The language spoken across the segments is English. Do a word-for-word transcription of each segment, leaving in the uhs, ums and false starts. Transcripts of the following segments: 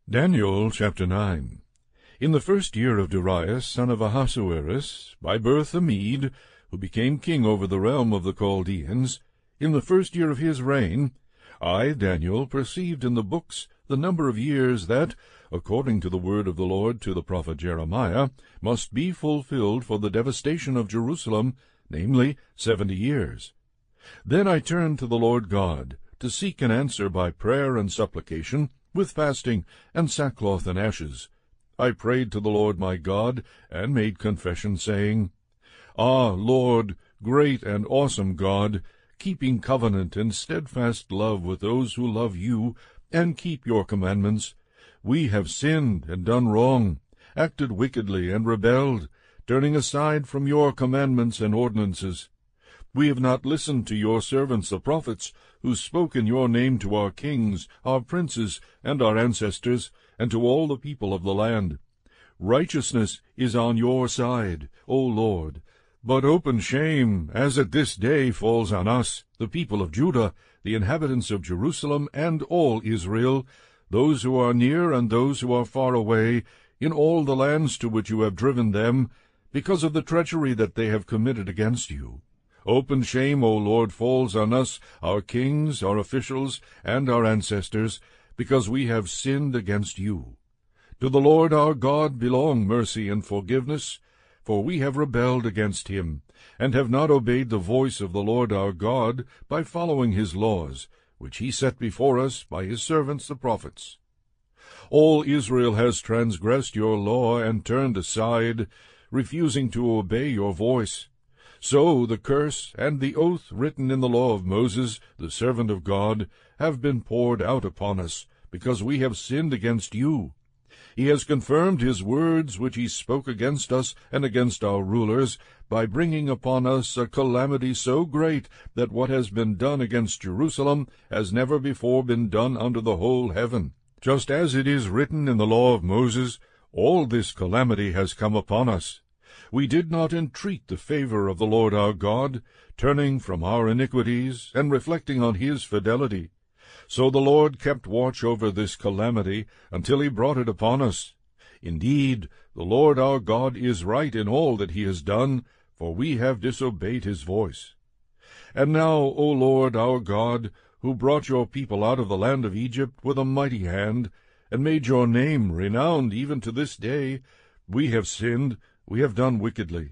Daniel chapter nine. In the first year of Darius, son of Ahasuerus, by birth a Mede, who became king over the realm of the Chaldeans, in the first year of his reign, I, Daniel, perceived in the books the number of years that, according to the word of the Lord to the prophet Jeremiah, must be fulfilled for the devastation of Jerusalem, namely, seventy years. Then I turned to the Lord God, to seek an answer by prayer and supplication, with fasting and sackcloth and ashes. I prayed to the Lord my God, and made confession, saying, Ah, Lord, great and awesome God, keeping covenant and steadfast love with those who love you, and keep your commandments, we have sinned and done wrong, acted wickedly and rebelled, turning aside from your commandments and ordinances. We have not listened to your servants the prophets, who spoke in your name to our kings, our princes, and our ancestors, and to all the people of the land. Righteousness is on your side, O Lord, but open shame, as at this day, falls on us, the people of Judah, the inhabitants of Jerusalem, and all Israel, those who are near and those who are far away, in all the lands to which you have driven them, because of the treachery that they have committed against you. Open shame, O Lord, falls on us, our kings, our officials, and our ancestors, because we have sinned against you. To the Lord our God belong mercy and forgiveness, for we have rebelled against him, and have not obeyed the voice of the Lord our God by following his laws, which he set before us by his servants the prophets. All Israel has transgressed your law and turned aside, refusing to obey your voice. So the curse and the oath written in the law of Moses, the servant of God, have been poured out upon us, because we have sinned against you. He has confirmed his words which he spoke against us and against our rulers, by bringing upon us a calamity so great that what has been done against Jerusalem has never before been done under the whole heaven. Just as it is written in the law of Moses, all this calamity has come upon us. We did not entreat the favor of the Lord our God, turning from our iniquities, and reflecting on his fidelity. So the Lord kept watch over this calamity, until he brought it upon us. Indeed, the Lord our God is right in all that he has done, for we have disobeyed his voice. And now, O Lord our God, who brought your people out of the land of Egypt with a mighty hand, and made your name renowned even to this day, we have sinned, we have done wickedly.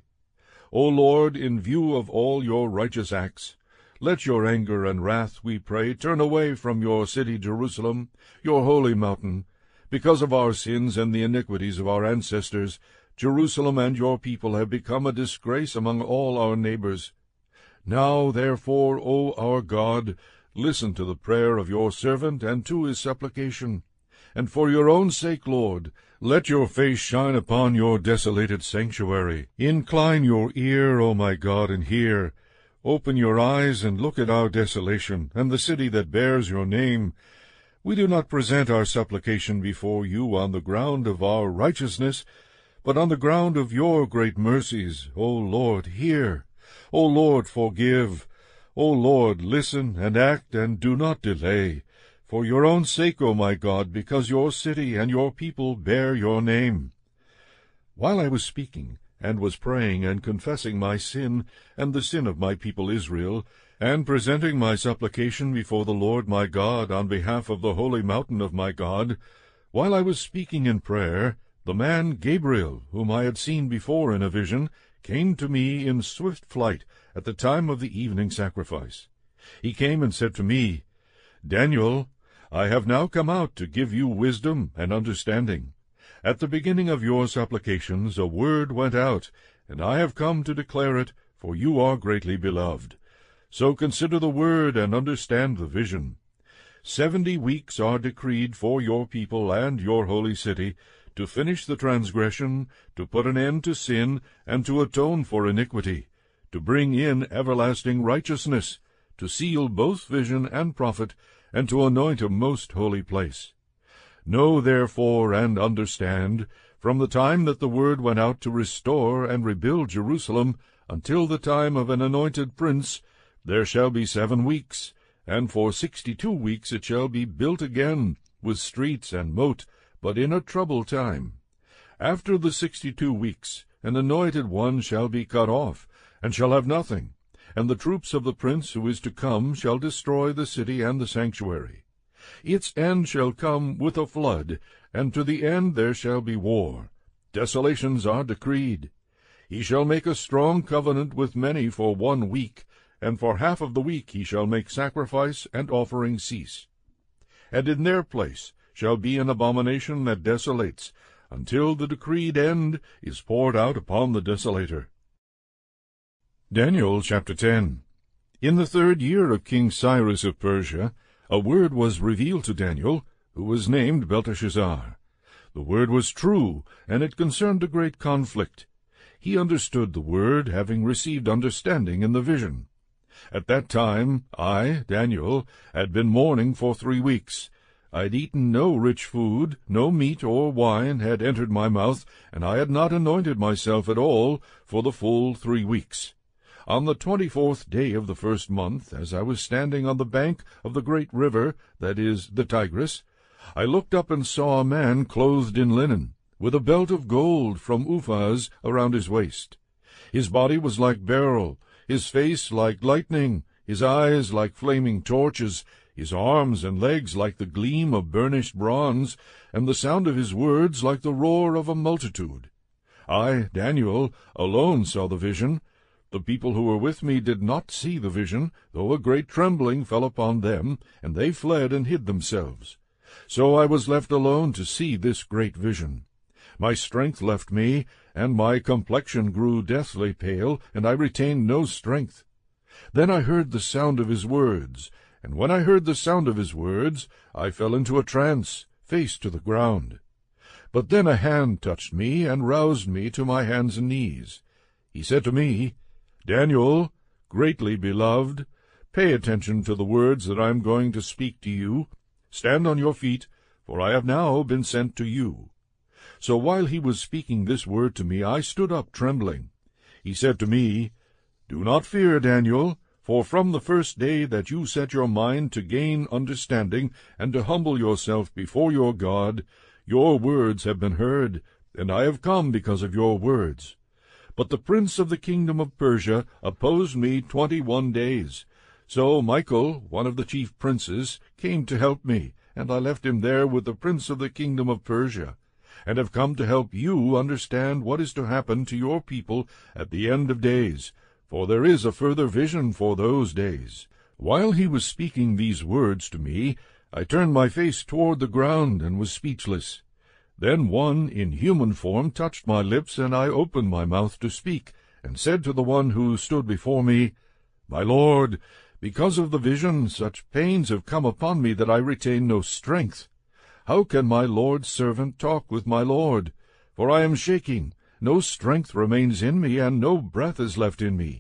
O Lord, in view of all your righteous acts, let your anger and wrath, we pray, turn away from your city Jerusalem, your holy mountain. Because of our sins and the iniquities of our ancestors, Jerusalem and your people have become a disgrace among all our neighbors. Now, therefore, O our God, listen to the prayer of your servant and to his supplication. And for your own sake, Lord, let your face shine upon your desolated sanctuary. Incline your ear, O my God, and hear. Open your eyes and look at our desolation, and the city that bears your name. We do not present our supplication before you on the ground of our righteousness, but on the ground of your great mercies. O Lord, hear. O Lord, forgive. O Lord, listen and act, and do not delay. For your own sake, O my God, because your city and your people bear your name. While I was speaking, and was praying and confessing my sin and the sin of my people Israel, and presenting my supplication before the Lord my God on behalf of the holy mountain of my God, while I was speaking in prayer, the man Gabriel, whom I had seen before in a vision, came to me in swift flight at the time of the evening sacrifice. He came and said to me, Daniel, I have now come out to give you wisdom and understanding. At the beginning of your supplications a word went out, and I have come to declare it, for you are greatly beloved. So consider the word and understand the vision. Seventy weeks are decreed for your people and your holy city, to finish the transgression, to put an end to sin, and to atone for iniquity, to bring in everlasting righteousness, to seal both vision and prophet, and to anoint a most holy place. Know therefore and understand, from the time that the word went out to restore and rebuild Jerusalem, until the time of an anointed prince, there shall be seven weeks, and for sixty-two weeks it shall be built again, with streets and moat, but in a troubled time. After the sixty-two weeks, an anointed one shall be cut off, and shall have nothing, and the troops of the prince who is to come shall destroy the city and the sanctuary. Its end shall come with a flood, and to the end there shall be war. Desolations are decreed. He shall make a strong covenant with many for one week, and for half of the week he shall make sacrifice and offering cease. And in their place shall be an abomination that desolates, until the decreed end is poured out upon the desolator. Daniel chapter ten. In the third year of King Cyrus of Persia, a word was revealed to Daniel, who was named Belteshazzar. The word was true, and it concerned a great conflict. He understood the word, having received understanding in the vision. At that time I, Daniel, had been mourning for three weeks. I had eaten no rich food, no meat or wine had entered my mouth, and I had not anointed myself at all for the full three weeks. On the twenty-fourth day of the first month, as I was standing on the bank of the great river, that is, the Tigris, I looked up and saw a man clothed in linen, with a belt of gold from Uphaz around his waist. His body was like beryl, his face like lightning, his eyes like flaming torches, his arms and legs like the gleam of burnished bronze, and the sound of his words like the roar of a multitude. I, Daniel, alone saw the vision. The people who were with me did not see the vision, though a great trembling fell upon them, and they fled and hid themselves. So I was left alone to see this great vision. My strength left me, and my complexion grew deathly pale, and I retained no strength. Then I heard the sound of his words, and when I heard the sound of his words, I fell into a trance, face to the ground. But then a hand touched me, and roused me to my hands and knees. He said to me, Daniel, greatly beloved, pay attention to the words that I am going to speak to you. Stand on your feet, for I have now been sent to you. So while he was speaking this word to me, I stood up trembling. He said to me, Do not fear, Daniel, for from the first day that you set your mind to gain understanding and to humble yourself before your God, your words have been heard, and I have come because of your words. But the prince of the kingdom of Persia opposed me twenty-one days. So Michael, one of the chief princes, came to help me, and I left him there with the prince of the kingdom of Persia, and have come to help you understand what is to happen to your people at the end of days, for there is a further vision for those days. While he was speaking these words to me, I turned my face toward the ground and was speechless. Then one in human form touched my lips, and I opened my mouth to speak, and said to the one who stood before me, My Lord, because of the vision such pains have come upon me that I retain no strength. How can my Lord's servant talk with my Lord? For I am shaking, no strength remains in me, and no breath is left in me.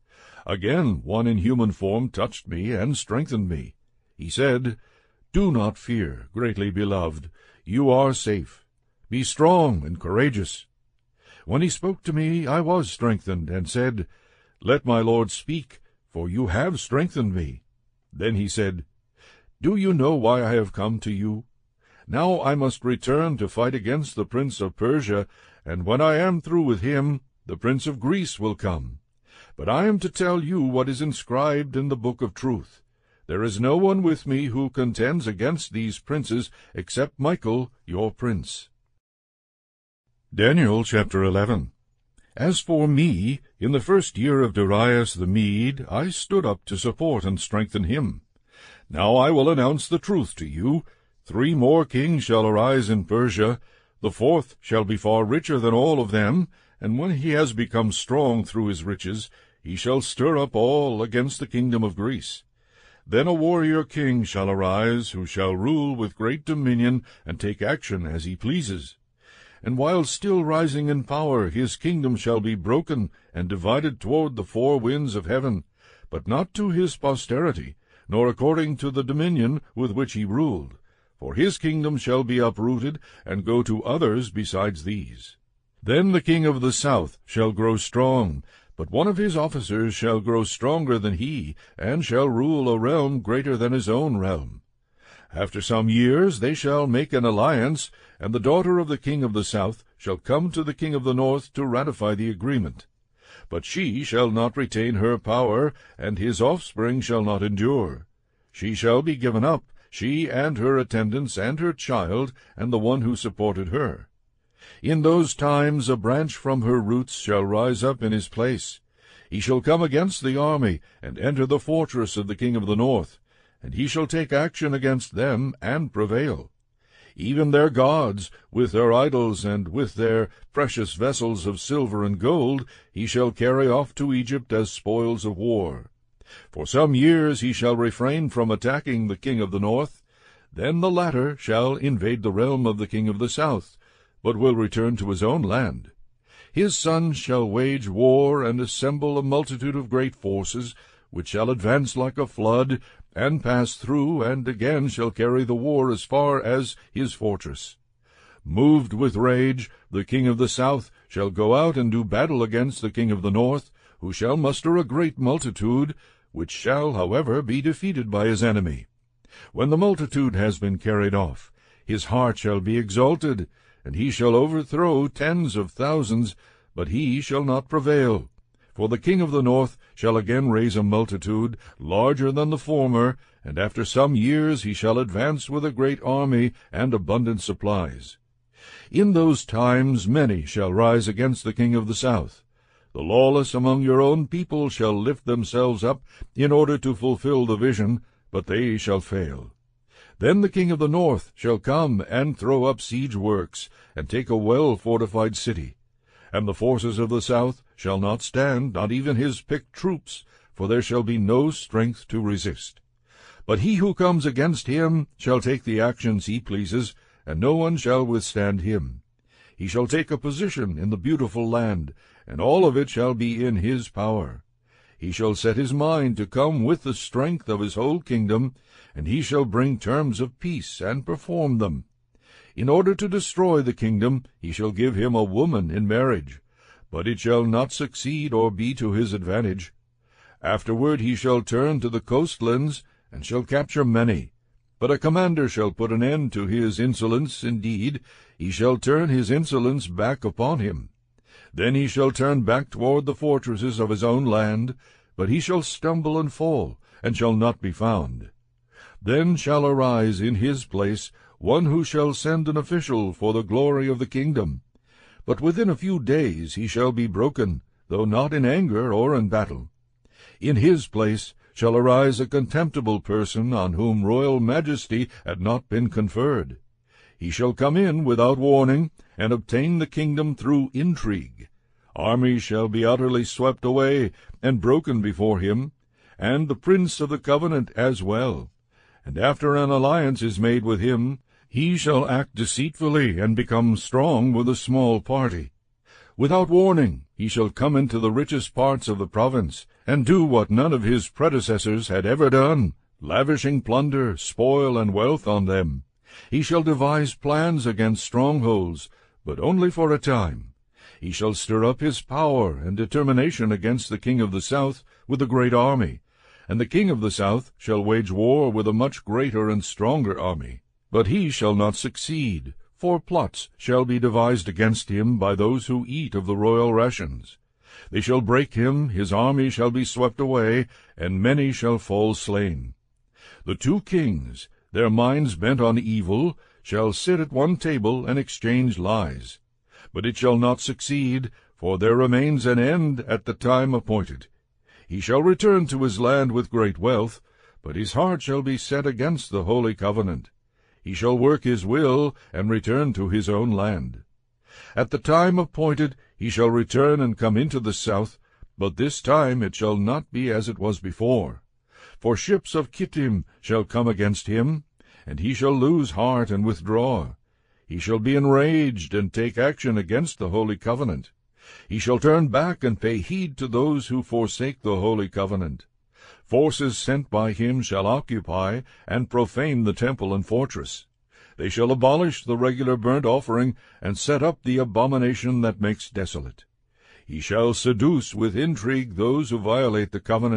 Again one in human form touched me and strengthened me. He said, Do not fear, greatly beloved. You are safe. Be strong and courageous. When he spoke to me, I was strengthened, and said, Let my Lord speak, for you have strengthened me. Then he said, Do you know why I have come to you? Now I must return to fight against the prince of Persia, and when I am through with him, the prince of Greece will come. But I am to tell you what is inscribed in the book of truth. There is no one with me who contends against these princes, except Michael, your prince. Daniel chapter eleven. As for me, in the first year of Darius the Mede, I stood up to support and strengthen him. Now I will announce the truth to you. Three more kings shall arise in Persia. The fourth shall be far richer than all of them, and when he has become strong through his riches, he shall stir up all against the kingdom of Greece. Then a warrior king shall arise, who shall rule with great dominion and take action as he pleases. And while still rising in power, his kingdom shall be broken and divided toward the four winds of heaven, but not to his posterity, nor according to the dominion with which he ruled. For his kingdom shall be uprooted, and go to others besides these. Then the king of the south shall grow strong, but one of his officers shall grow stronger than he, and shall rule a realm greater than his own realm. After some years they shall make an alliance, and the daughter of the king of the south shall come to the king of the north to ratify the agreement. But she shall not retain her power, and his offspring shall not endure. She shall be given up, she and her attendants and her child, and the one who supported her. In those times a branch from her roots shall rise up in his place. He shall come against the army, and enter the fortress of the king of the north, and he shall take action against them, and prevail. Even their gods, with their idols, and with their precious vessels of silver and gold, he shall carry off to Egypt as spoils of war. For some years he shall refrain from attacking the king of the north. Then the latter shall invade the realm of the king of the south, but will return to his own land. His sons shall wage war, and assemble a multitude of great forces, which shall advance like a flood, and pass through, and again shall carry the war as far as his fortress. Moved with rage, the king of the south shall go out and do battle against the king of the north, who shall muster a great multitude, which shall, however, be defeated by his enemy. When the multitude has been carried off, his heart shall be exalted, and he shall overthrow tens of thousands, but he shall not prevail. For the king of the north shall again raise a multitude, larger than the former, and after some years he shall advance with a great army and abundant supplies. In those times many shall rise against the king of the south. The lawless among your own people shall lift themselves up in order to fulfill the vision, but they shall fail. Then the king of the north shall come and throw up siege works, and take a well-fortified city. And the forces of the south shall not stand, not even his picked troops, for there shall be no strength to resist. But he who comes against him shall take the actions he pleases, and no one shall withstand him. He shall take a position in the beautiful land, and all of it shall be in his power. He shall set his mind to come with the strength of his whole kingdom, and he shall bring terms of peace and perform them. In order to destroy the kingdom, he shall give him a woman in marriage, but it shall not succeed or be to his advantage. Afterward he shall turn to the coastlands, and shall capture many. But a commander shall put an end to his insolence. Indeed, he shall turn his insolence back upon him. Then he shall turn back toward the fortresses of his own land, but he shall stumble and fall, and shall not be found. Then shall arise in his place one who shall send an official for the glory of the kingdom. But within a few days he shall be broken, though not in anger or in battle. In his place shall arise a contemptible person on whom royal majesty had not been conferred. He shall come in without warning, and obtain the kingdom through intrigue. Armies shall be utterly swept away and broken before him, and the prince of the covenant as well. And after an alliance is made with him, he shall act deceitfully and become strong with a small party. Without warning he shall come into the richest parts of the province, and do what none of his predecessors had ever done, lavishing plunder, spoil, and wealth on them. He shall devise plans against strongholds, but only for a time. He shall stir up his power and determination against the king of the south with a great army, and the king of the south shall wage war with a much greater and stronger army. But he shall not succeed, for plots shall be devised against him by those who eat of the royal rations. They shall break him, his army shall be swept away, and many shall fall slain. The two kings, their minds bent on evil, shall sit at one table and exchange lies. But it shall not succeed, for there remains an end at the time appointed. He shall return to his land with great wealth, but his heart shall be set against the holy covenant. He shall work his will, and return to his own land. At the time appointed he shall return and come into the south, but this time it shall not be as it was before. For ships of Kittim shall come against him, and he shall lose heart and withdraw. He shall be enraged, and take action against the holy covenant. He shall turn back and pay heed to those who forsake the holy covenant. Forces sent by him shall occupy and profane the temple and fortress. They shall abolish the regular burnt offering, and set up the abomination that makes desolate. He shall seduce with intrigue those who violate the covenant,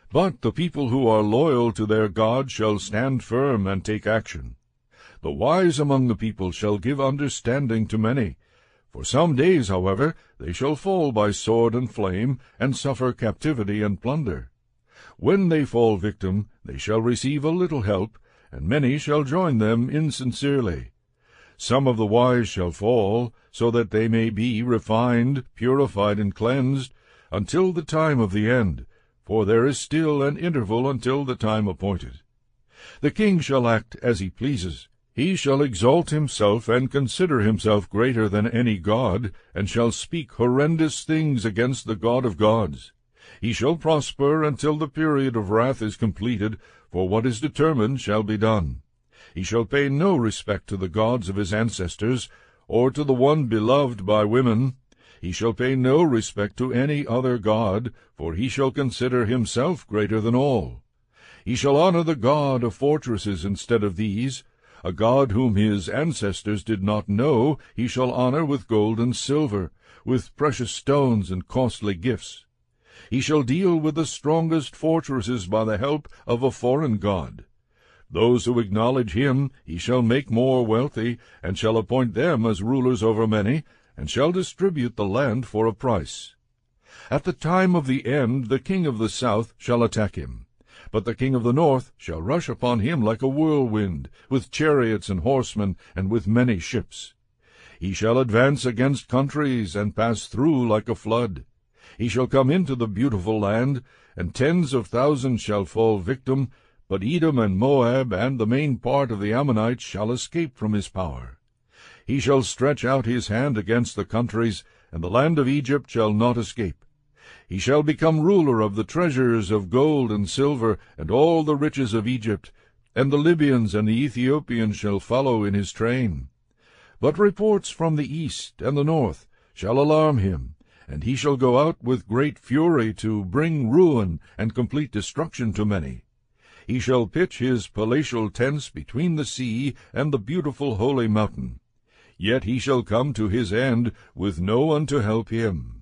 But the people who are loyal to their God shall stand firm and take action. The wise among the people shall give understanding to many. For some days, however, they shall fall by sword and flame, and suffer captivity and plunder. When they fall victim, they shall receive a little help, and many shall join them insincerely. Some of the wise shall fall, so that they may be refined, purified, and cleansed, until the time of the end, for there is still an interval until the time appointed. The king shall act as he pleases. He shall exalt himself and consider himself greater than any god, and shall speak horrendous things against the God of gods. He shall prosper until the period of wrath is completed, for what is determined shall be done. He shall pay no respect to the gods of his ancestors, or to the one beloved by women. He shall pay no respect to any other god, for he shall consider himself greater than all. He shall honor the God of fortresses instead of these. A God whom his ancestors did not know he shall honor with gold and silver, with precious stones and costly gifts. He shall deal with the strongest fortresses by the help of a foreign god. Those who acknowledge him he shall make more wealthy, and shall appoint them as rulers over many, and shall distribute the land for a price. At the time of the end the king of the south shall attack him. But the king of the north shall rush upon him like a whirlwind, with chariots and horsemen, and with many ships. He shall advance against countries, and pass through like a flood. He shall come into the beautiful land, and tens of thousands shall fall victim, but Edom and Moab and the main part of the Ammonites shall escape from his power. He shall stretch out his hand against the countries, and the land of Egypt shall not escape. He shall become ruler of the treasures of gold and silver, and all the riches of Egypt, and the Libyans and the Ethiopians shall follow in his train. But reports from the east and the north shall alarm him, and he shall go out with great fury to bring ruin and complete destruction to many. He shall pitch his palatial tents between the sea and the beautiful holy mountain. Yet he shall come to his end with no one to help him.